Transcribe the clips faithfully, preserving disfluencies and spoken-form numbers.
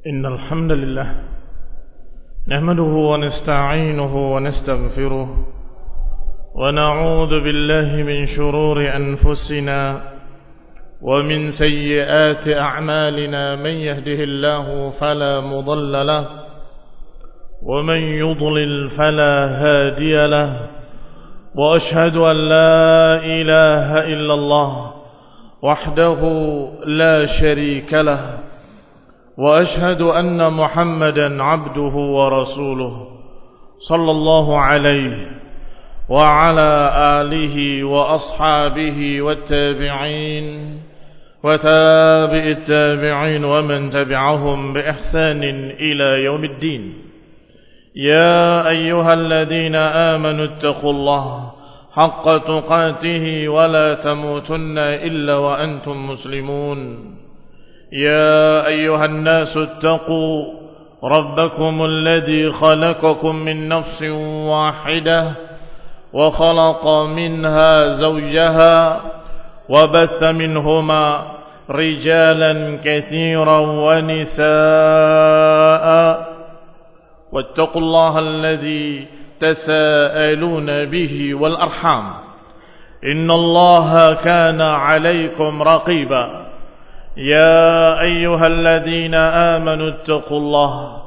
إن الحمد لله نحمده ونستعينه ونستغفره ونعوذ بالله من شرور أنفسنا ومن سيئات أعمالنا. من يهده الله فلا مضل له ومن يضلل فلا هادي له، وأشهد أن لا إله إلا الله وحده لا شريك له، وأشهد أن محمدا عبده ورسوله صلى الله عليه وعلى آله وأصحابه والتابعين وتابع التابعين ومن تبعهم بإحسان إلى يوم الدين. يا أيها الذين آمنوا اتقوا الله حق تقاته ولا تموتن إلا وأنتم مسلمون. يا أيها الناس اتقوا ربكم الذي خلقكم من نفس واحدة وخلق منها زوجها وبث منهما رجالا كثيرا ونساء، واتقوا الله الذي تساءلون به والأرحام إن الله كان عليكم رقيبا. يا أيها الذين آمنوا اتقوا الله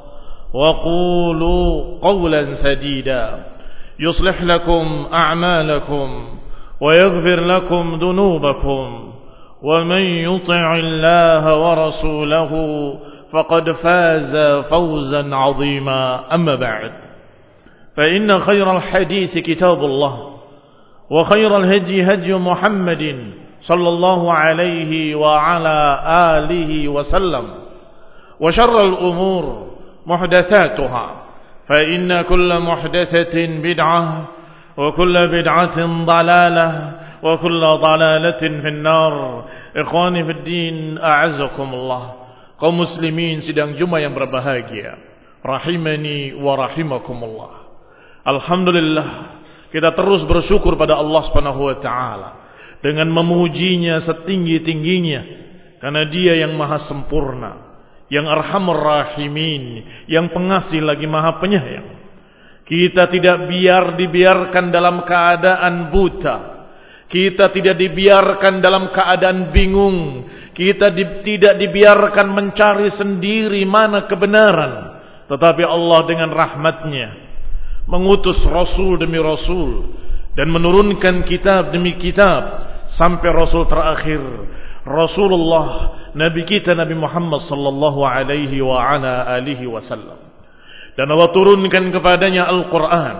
وقولوا قولا سديدا يصلح لكم أعمالكم ويغفر لكم ذنوبكم، ومن يطع الله ورسوله فقد فاز فوزا عظيما. أما بعد، فإن خير الحديث كتاب الله، وخير الهدي هدي محمد صلى الله عليه وعلى آله وسلم، وشر الأمور محدثاتها، فإن كل محدثة بدعة وكل بدعة ضلالة وكل ضلالة في النار. Ikhwani fi din, a'azzakumullah. Kaum muslimin sidang Jumat yang berbahagia, rahimani wa rahimakumullah. Alhamdulillah, kita terus bersyukur pada Allah Subhanahu wa taala dengan memujinya setinggi-tingginya, karena Dia yang maha sempurna, yang arhamur rahimin, yang pengasih lagi maha penyayang. Kita tidak biar dibiarkan dalam keadaan buta, kita tidak dibiarkan dalam keadaan bingung, kita di, tidak dibiarkan mencari sendiri mana kebenaran, tetapi Allah dengan rahmatnya mengutus Rasul demi Rasul dan menurunkan kitab demi kitab sampai Rasul terakhir, Rasulullah Nabi kita Nabi Muhammad sallallahu alaihi wa ala alihi wasallam. Dan Allah turunkan kepadanya Al-Quran,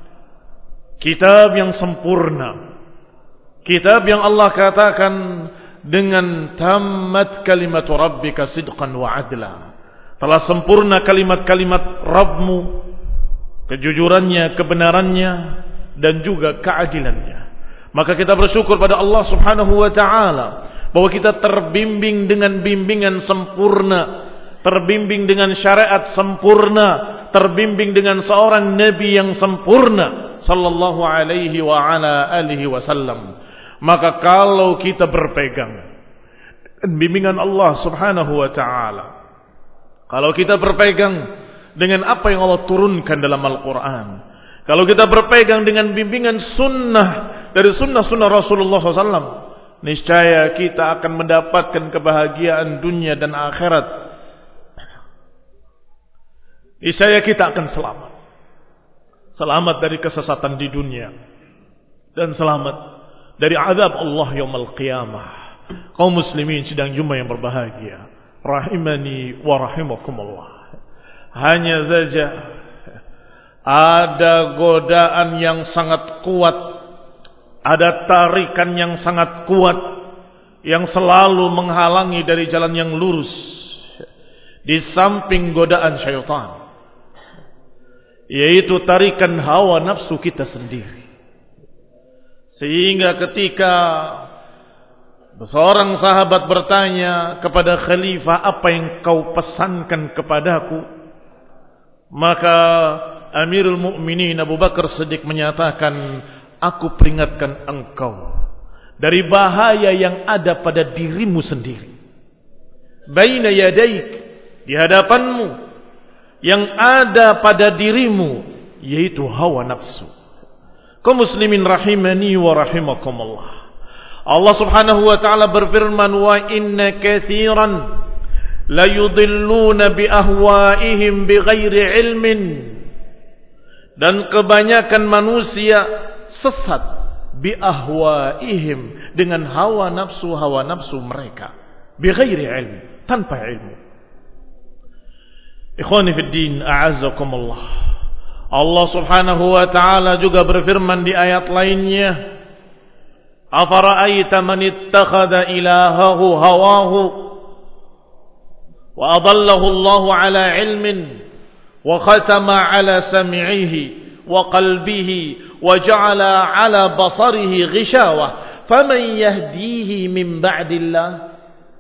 kitab yang sempurna, kitab yang Allah katakan dengan tammat kalimatu rabbika sidqan wa adla, telah sempurna kalimat-kalimat Rabbmu, kejujurannya, kebenarannya, dan juga keadilannya. Maka kita bersyukur pada Allah Subhanahu wa taala bahwa kita terbimbing dengan bimbingan sempurna, terbimbing dengan syariat sempurna, terbimbing dengan seorang nabi yang sempurna sallallahu alaihi wa ala alihi wasallam. Maka kalau kita berpegang dengan bimbingan Allah Subhanahu wa taala, kalau kita berpegang dengan apa yang Allah turunkan dalam Al-Quran, kalau kita berpegang dengan bimbingan sunnah dari sunnah-sunnah Rasulullah shallallahu alaihi wasallam, niscaya kita akan mendapatkan kebahagiaan dunia dan akhirat. Niscaya kita akan selamat, selamat dari kesesatan di dunia dan selamat dari azab Allah yaumul qiyamah. Kaum muslimin sidang Jumat yang berbahagia, rahimani wa rahimakumullah. Hanya saja ada godaan yang sangat kuat, ada tarikan yang sangat kuat yang selalu menghalangi dari jalan yang lurus, di samping godaan syaitan, yaitu tarikan hawa nafsu kita sendiri. Sehingga ketika seorang sahabat bertanya kepada khalifah, apa yang kau pesankan kepadaku? Maka Amirul Mukminin Abu Bakar Siddiq menyatakan, aku peringatkan engkau dari bahaya yang ada pada dirimu sendiri. Baina yadaik di hadapanmu yang ada pada dirimu, yaitu hawa nafsu. Kaum muslimin rahimani wa rahimakumullah. Allah subhanahu wa ta'ala berfirman, wa inna katsiran la yudhilluna bi ahwaihim bighairi ilmin. Dan kebanyakan manusia sesat bi ahwaihim, dengan hawa nafsu hawa nafsu mereka, bighairi ilm, tanpa ilmu. Ikhwani fid din, a'azzakumullah. Allah subhanahu wa ta'ala juga berfirman di ayat lainnya, afara'aita man ittakhadha ilahahu hawahu wa adallahu Allahu ala ilmin wa khatama ala sam'ihi wa qalbihi wa ja'ala ala basarihi ghishawah faman yahdihi min ba'dillah.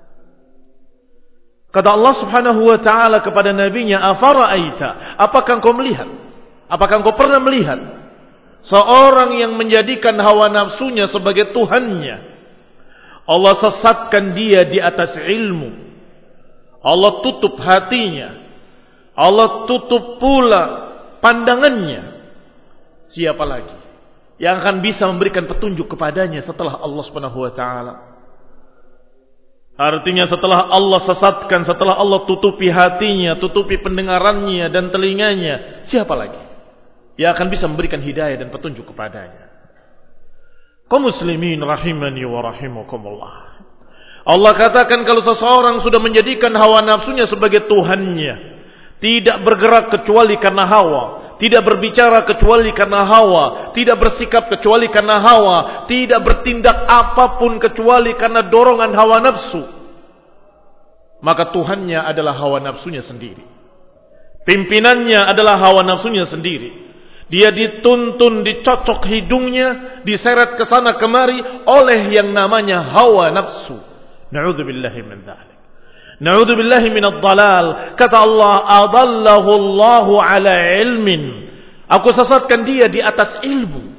Kata Allah subhanahu wa ta'ala kepada nabinya, afara'aita, apakah engkau melihat, apakah engkau pernah melihat seorang yang menjadikan hawa nafsunya sebagai Tuhannya? Allah sesatkan dia di atas ilmu, Allah tutup hatinya, Allah tutup pula pandangannya. Siapa lagi yang akan bisa memberikan petunjuk kepadanya setelah Allah subhanahu wa ta'ala? Artinya setelah Allah sesatkan, setelah Allah tutupi hatinya, tutupi pendengarannya dan telinganya, siapa lagi yang akan bisa memberikan hidayah dan petunjuk kepadanya? Kaum muslimin rahimani wa rahimakumullah. Allah katakan kalau seseorang sudah menjadikan hawa nafsunya sebagai Tuhannya, tidak bergerak kecuali karena hawa, tidak berbicara kecuali karena hawa, tidak bersikap kecuali karena hawa, tidak bertindak apapun kecuali karena dorongan hawa nafsu, maka Tuhannya adalah hawa nafsunya sendiri, pimpinannya adalah hawa nafsunya sendiri. Dia dituntun, dicocok hidungnya, diseret ke sana kemari oleh yang namanya hawa nafsu. Na'udzubillahi min dzalik. Na'udzubillahi minadh dhalal. Kata Allah, adallahu Allahu ala ilmin. Aku sesatkan dia di atas ilmu.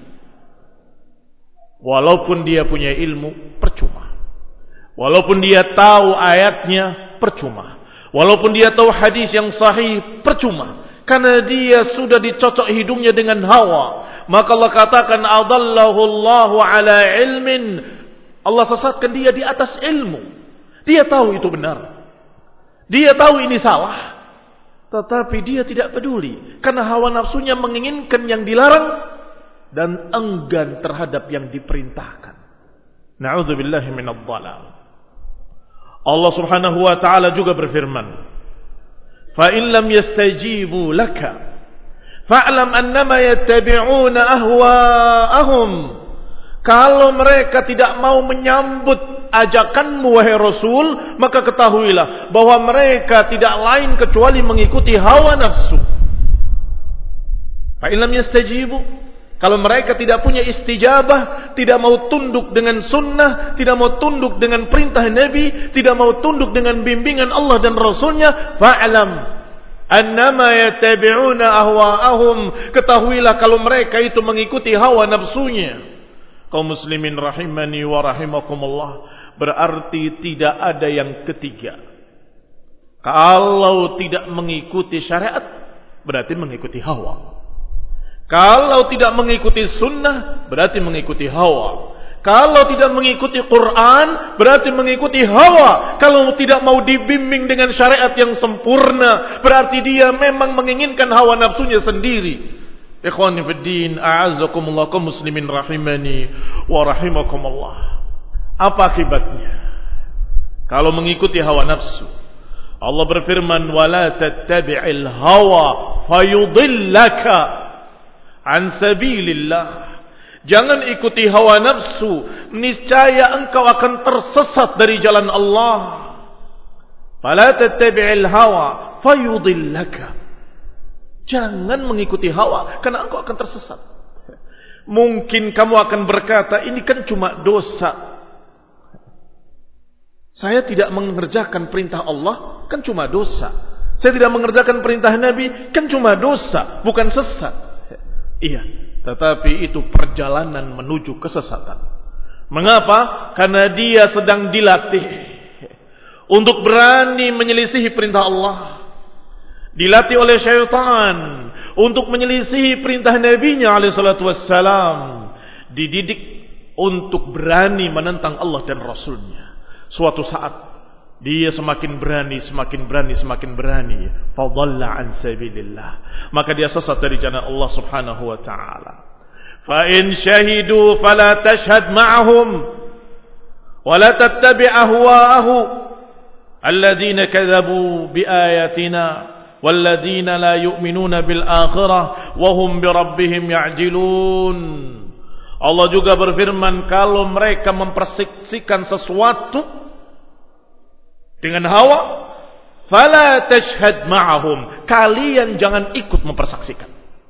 Walaupun dia punya ilmu, percuma. Walaupun dia tahu ayatnya, percuma. Walaupun dia tahu hadis yang sahih, percuma. Karena dia sudah dicocok hidungnya dengan hawa. Maka Allah katakan, adallahu Allahu ala ilmin. Allah sesatkan dia di atas ilmu. Dia tahu itu benar, dia tahu ini salah, tetapi dia tidak peduli karena hawa nafsunya menginginkan yang dilarang dan enggan terhadap yang diperintahkan. Na'udzubillahi minadh dhalal. Allah subhanahu wa ta'ala juga berfirman, fa in lam yastajibu laka fa'lam annama yattabi'una ahwa'ahum. Kalau mereka tidak mau menyambut ajakanmu wahai Rasul, maka ketahuilah bahwa mereka tidak lain kecuali mengikuti hawa nafsu. Fa in lam yastajibu, kalau mereka tidak punya istijabah, tidak mau tunduk dengan sunnah, tidak mau tunduk dengan perintah Nabi, tidak mau tunduk dengan bimbingan Allah dan Rasulnya, fa'lam annama yattabi'una ahwa'ahum. Ketahuilah kalau mereka itu mengikuti hawa nafsunya. Kaum muslimin rahimani wa rahimakumullah, berarti tidak ada yang ketiga. Kalau tidak mengikuti syariat, berarti mengikuti hawa. Kalau tidak mengikuti sunnah, berarti mengikuti hawa. Kalau tidak mengikuti Quran, berarti mengikuti hawa. Kalau tidak mau dibimbing dengan syariat yang sempurna, berarti dia memang menginginkan hawa nafsunya sendiri. Ikhwani fid din, a'azzakumullah, kaum muslimin rahimani wa rahimakumullah. Apa akibatnya kalau mengikuti hawa nafsu? Allah berfirman, wala tattabi'il hawa fayudillaka an sabilillah. Jangan ikuti hawa nafsu, niscaya engkau akan tersesat dari jalan Allah. Fala tattabi'il hawa fayudillaka. Jangan mengikuti hawa, karena engkau akan tersesat. Mungkin kamu akan berkata, ini kan cuma dosa. Saya tidak mengerjakan perintah Allah, kan cuma dosa. Saya tidak mengerjakan perintah Nabi, kan cuma dosa, bukan sesat. Iya, tetapi itu perjalanan menuju kesesatan. Mengapa? Karena dia sedang dilatih untuk berani menyelisihi perintah Allah. Dilatih oleh syaitan untuk menyelisihi perintah Nabi-Nya alaihi salatu wassalam. Dididik untuk berani menentang Allah dan Rasul-Nya. Suatu saat dia semakin berani, semakin berani, semakin berani. Fadalla an sabilillah. Maka dia sesat dari jalan Allah Subhanahu wa taala. Fa in syahidu fala tashhad ma'ahum wa la tattabi' ahwa'ahu alladhina kadzabu biayatina walladzina la yu'minuna bil akhirah wa hum bi rabbihim ya'jilun. Allah juga berfirman, kalau mereka mempersaksikan sesuatu dengan hawa, fala tashhad ma'ahum, kalian jangan ikut mempersaksikan.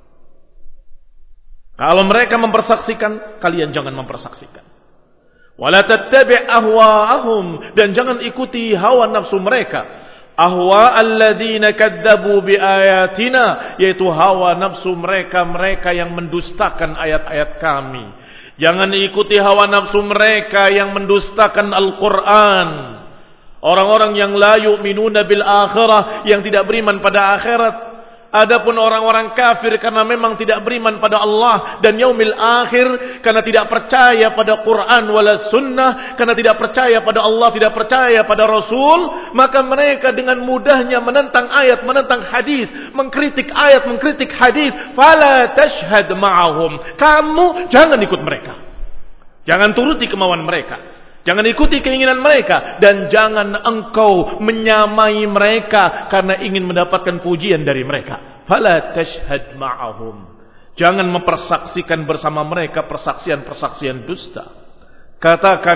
Kalau mereka mempersaksikan, kalian jangan mempersaksikan. Wala tattabi' ahwa'ahum, dan jangan ikuti hawa nafsu mereka. Ahwa alladzina kadzabu biayatina, yaitu hawa nafsu mereka-mereka yang mendustakan ayat-ayat kami. Jangan ikuti hawa nafsu mereka yang mendustakan Al-Quran. Orang-orang yang la yu'minuna bil akhirah, yang tidak beriman pada akhirat. Adapun orang-orang kafir karena memang tidak beriman pada Allah dan yaumil akhir, karena tidak percaya pada Quran wala sunnah, karena tidak percaya pada Allah, tidak percaya pada Rasul, maka mereka dengan mudahnya menentang ayat, menentang hadis, mengkritik ayat, mengkritik hadis. Fala tashhad ma'ahum, kamu jangan ikut mereka, jangan turuti kemauan mereka, jangan ikuti keinginan mereka, dan jangan engkau menyamai mereka karena ingin mendapatkan pujian dari mereka. Fala tashhad ma'ahum, jangan mempersaksikan bersama mereka persaksian-persaksian dusta. Katakan,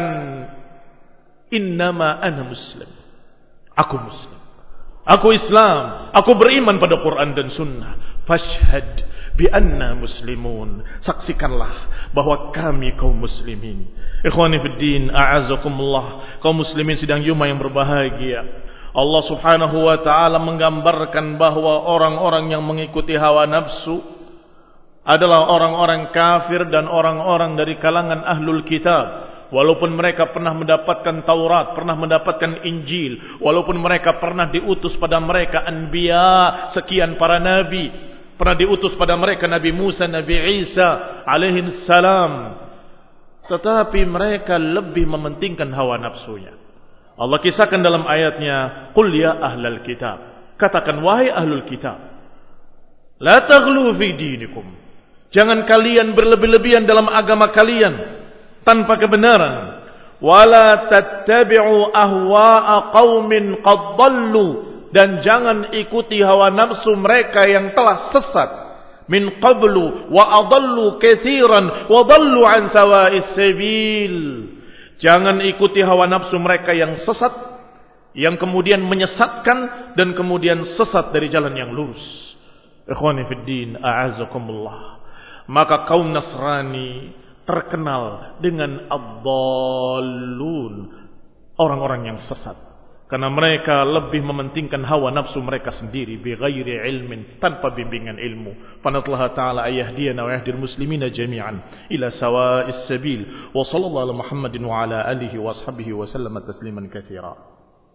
innama ana muslim, aku muslim, aku Islam, aku beriman pada Quran dan Sunnah. Fashhad bi anna muslimun, saksikanlah bahwa kami kaum muslimin. Ikhwani fid din, a'azzakumullah, kaum muslimin sidang Jumat yang berbahagia. Allah Subhanahu wa taala menggambarkan bahwa orang-orang yang mengikuti hawa nafsu adalah orang-orang kafir dan orang-orang dari kalangan ahlul kitab. Walaupun mereka pernah mendapatkan Taurat, pernah mendapatkan Injil, walaupun mereka pernah diutus pada mereka anbiya, sekian para nabi, pernah diutus pada mereka Nabi Musa, Nabi Isa alaihi salam, tetapi mereka lebih mementingkan hawa nafsunya. Allah kisahkan dalam ayatnya, qul ya ahlal kitab, katakan wahai ahlul kitab, la taghlu fi dinikum, jangan kalian berlebih-lebihan dalam agama kalian tanpa kebenaran. Wala tattabi'u ahwa'a qaumin qad dhallu, dan jangan ikuti hawa nafsu mereka yang telah sesat min qablu wa adallu katsiran wa dhallu an sawa'is sabil. Jangan ikuti hawa nafsu mereka yang sesat, yang kemudian menyesatkan dan kemudian sesat dari jalan yang lurus. Ikhwani fid din, a'azzakumullah. Maka kaum Nasrani terkenal dengan ad-dallun, orang-orang yang sesat, karena mereka lebih mementingkan hawa nafsu mereka sendiri bighairi ilmin, tanpa bimbingan ilmu. Fanatlaha ta'ala ayahdiyana wa yahdil muslimina jami'an ila sawa'is sabil. Wa sallallahu ala Muhammadin wa ala alihi wa ashabihi wa sallama tasliman katsira.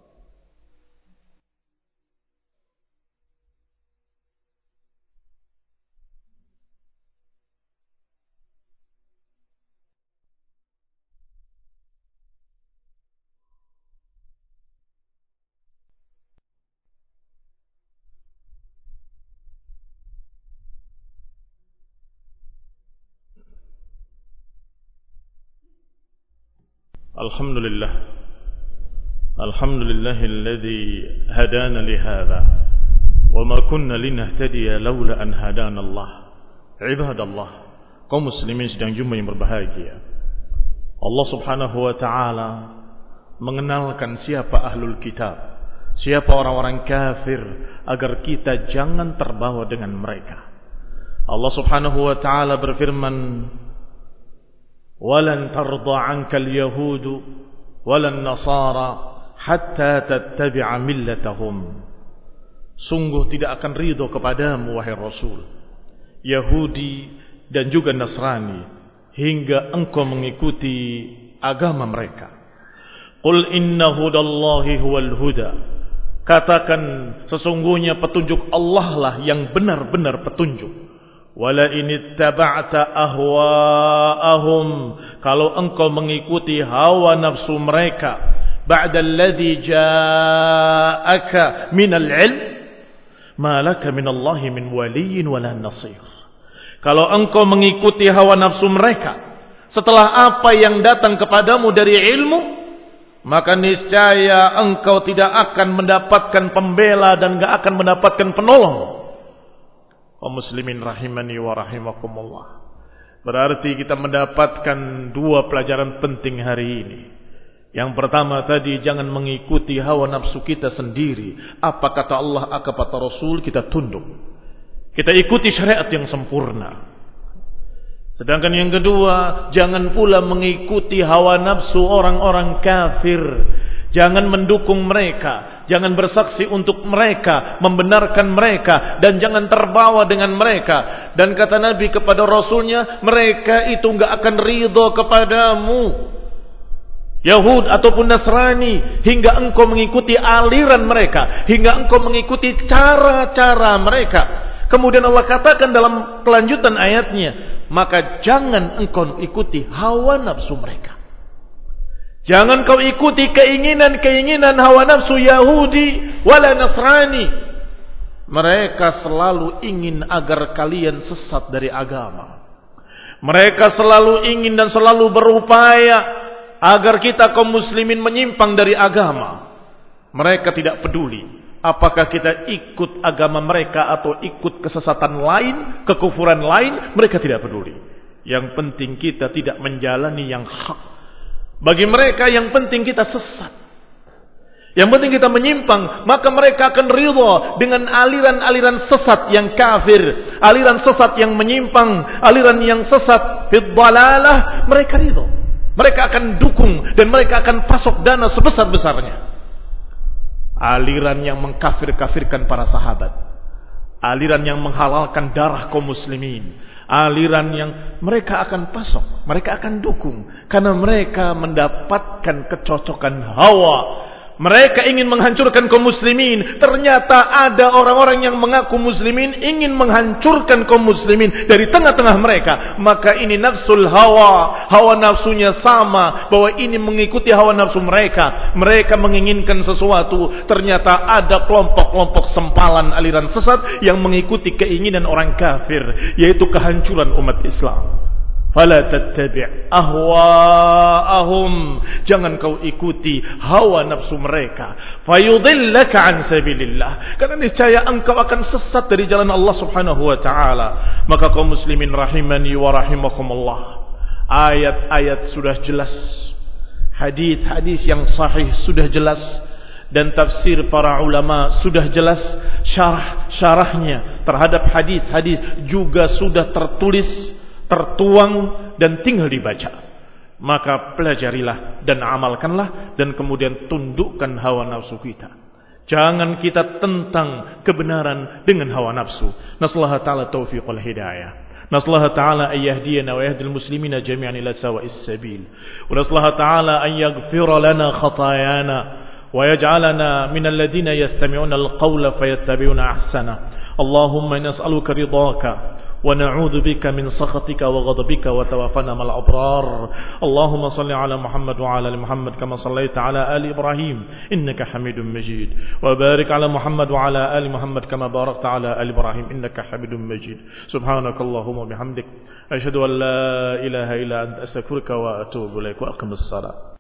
Alhamdulillah, alhamdulillahilladzi hadana lihadza wa ma kunna linahtadiya laula an hadana Allah. Ibadallah, kaum muslimin sedang Jumat yang berbahagia. Allah Subhanahu wa taala mengenalkan siapa ahlul kitab, siapa orang-orang kafir, agar kita jangan terbawa dengan mereka. Allah Subhanahu wa taala berfirman, walan tarda 'ankal yahudu walan nasara hatta tattabi'a millatahum. Sungguh tidak akan ridho kepadamu wahai Rasul, Yahudi dan juga Nasrani, hingga engkau mengikuti agama mereka. Qul inna hudallahi huwal huda. Katakan sesungguhnya petunjuk Allah lah yang benar-benar petunjuk. Wala in ittaba'ta ahwa'ahum, kalau engkau mengikuti hawa nafsu mereka, ba'da alladhi ja'aka minal ilm, ma laka minallahi min waliyyin wala nasir. Kalau engkau mengikuti hawa nafsu mereka setelah apa yang datang kepadamu dari ilmu, maka niscaya engkau tidak akan mendapatkan pembela dan tidak akan mendapatkan penolong. Kaum muslimin rahimani wa rahimakumullah. Berarti kita mendapatkan dua pelajaran penting hari ini. Yang pertama tadi, jangan mengikuti hawa nafsu kita sendiri. Apa kata Allah, apa kata Rasul, kita tunduk. Kita ikuti syariat yang sempurna. Sedangkan yang kedua, jangan pula mengikuti hawa nafsu orang-orang kafir. Jangan mendukung mereka, jangan bersaksi untuk mereka, membenarkan mereka, dan jangan terbawa dengan mereka. Dan kata Nabi kepada Rasulnya, mereka itu enggak akan ridho kepadamu, Yahud ataupun Nasrani, hingga engkau mengikuti aliran mereka, hingga engkau mengikuti cara-cara mereka. Kemudian Allah katakan dalam kelanjutan ayatnya, maka jangan engkau ikuti hawa nafsu mereka. Jangan kau ikuti keinginan-keinginan hawa nafsu Yahudi wala Nasrani. Mereka selalu ingin agar kalian sesat dari agama. Mereka selalu ingin dan selalu berupaya agar kita kaum muslimin menyimpang dari agama. Mereka tidak peduli apakah kita ikut agama mereka atau ikut kesesatan lain, kekufuran lain, mereka tidak peduli. Yang penting kita tidak menjalani yang hak. Bagi mereka yang penting kita sesat. Yang penting kita menyimpang, maka mereka akan ridha dengan aliran-aliran sesat yang kafir, aliran sesat yang menyimpang, aliran yang sesat fid dhalalah, mereka ridha. Mereka akan dukung dan mereka akan pasok dana sebesar-besarnya. Aliran yang mengkafir-kafirkan para sahabat, aliran yang menghalalkan darah kaum muslimin, aliran yang mereka akan pasok, mereka akan dukung, karena mereka mendapatkan kecocokan hawa. Mereka ingin menghancurkan kaum muslimin. Ternyata ada orang-orang yang mengaku muslimin ingin menghancurkan kaum muslimin dari tengah-tengah mereka. Maka ini nafsul hawa, hawa nafsunya sama, bahwa ini mengikuti hawa nafsu mereka. Mereka menginginkan sesuatu, ternyata ada kelompok-kelompok sempalan aliran sesat yang mengikuti keinginan orang kafir, yaitu kehancuran umat Islam. Fala tattabi' ahwa'ahum, jangan kau ikuti hawa nafsu mereka, fayudillaka an sabilillah, karena niscaya engkau akan sesat dari jalan Allah Subhanahu wa taala. Maka kaum muslimin rahimani wa rahimakumullah, ayat-ayat sudah jelas, hadis-hadis yang sahih sudah jelas, dan tafsir para ulama sudah jelas, syarah-syarahnya terhadap hadis-hadis juga sudah tertulis, tertuang, dan tinggal dibaca. Maka pelajarilah dan amalkanlah, dan kemudian tundukkan hawa nafsu kita. Jangan kita tentang kebenaran dengan hawa nafsu. Nasallahu ta'ala taufiq wal hidayah. Nasallahu ta'ala an yahdiyana wa yahdil muslimina jami'an ila sawa'is sabil. Wa nasallahu ta'ala an yaghfira lana khatayana wa yaj'alana minal ladina yastami'una al-qawla fayattabi'una ahsana. Allahumma nas'aluka ridhaka ونعوذ بك من سخطك وغضبك وتوفنا مع الأبرار. اللهم صل على محمد وعلى آل محمد كما صليت على آل إبراهيم إنك حميد مجيد، وبارك على محمد وعلى آل محمد كما باركت على آل إبراهيم إنك حميد مجيد. سبحانك اللهم وبحمدك أشهد أن لا إله إلا أنت أستغفرك وأتوب إليك وأقم الصلاة.